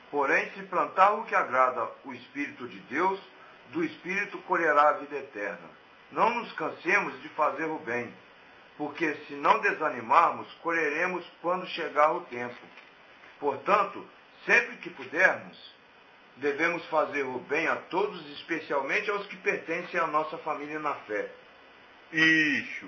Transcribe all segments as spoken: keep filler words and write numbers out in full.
Porém, se plantar o que agrada o Espírito de Deus, do Espírito colherá a vida eterna. Não nos cansemos de fazer o bem, porque se não desanimarmos, colheremos quando chegar o tempo. Portanto, sempre que pudermos, devemos fazer o bem a todos, especialmente aos que pertencem à nossa família na fé. Isso.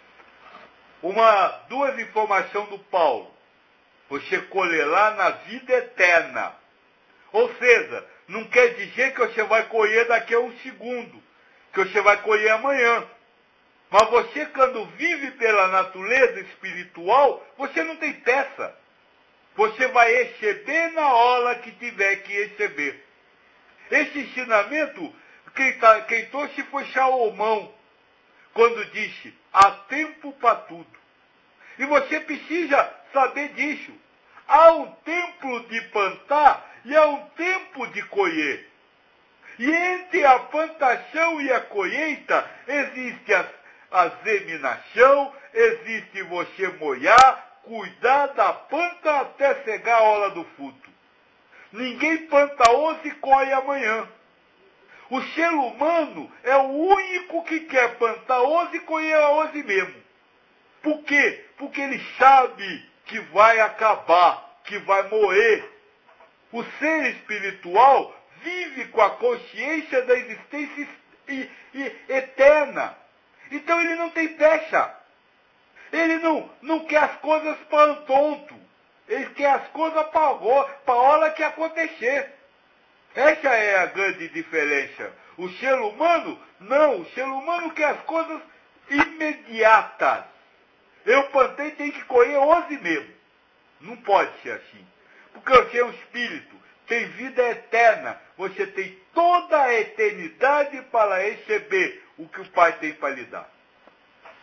Uma, duas informações do Paulo. Você colherá na vida eterna. Ou seja, não quer dizer que você vai colher daqui a um segundo, que você vai colher amanhã. Mas você, quando vive pela natureza espiritual, você não tem peça. Você vai receber na hora que tiver que receber. Esse ensinamento, quem, tá, quem trouxe foi Salomão, quando disse, há tempo para tudo. E você precisa saber disso. Há um tempo de plantar e há um tempo de colher. E entre a plantação e a colheita existe a, a seminação, existe você molhar, cuidar da planta até chegar a hora do fruto. Ninguém planta hoje e colhe amanhã. O ser humano é o único que quer plantar hoje e colher hoje mesmo. Por quê? Porque ele sabe que vai acabar, que vai morrer. O ser espiritual vive com a consciência da existência e, e, eterna. Então ele não tem pecha. Ele não, não quer as coisas para um tonto. Ele quer as coisas para a hora que acontecer. Essa é a grande diferença. O ser humano, não. O ser humano quer as coisas imediatas. Eu plantei, tem que colher hoje mesmo. Não pode ser assim. Porque você é um espírito, tem vida eterna. Você tem toda a eternidade para receber o que o Pai tem para lhe dar.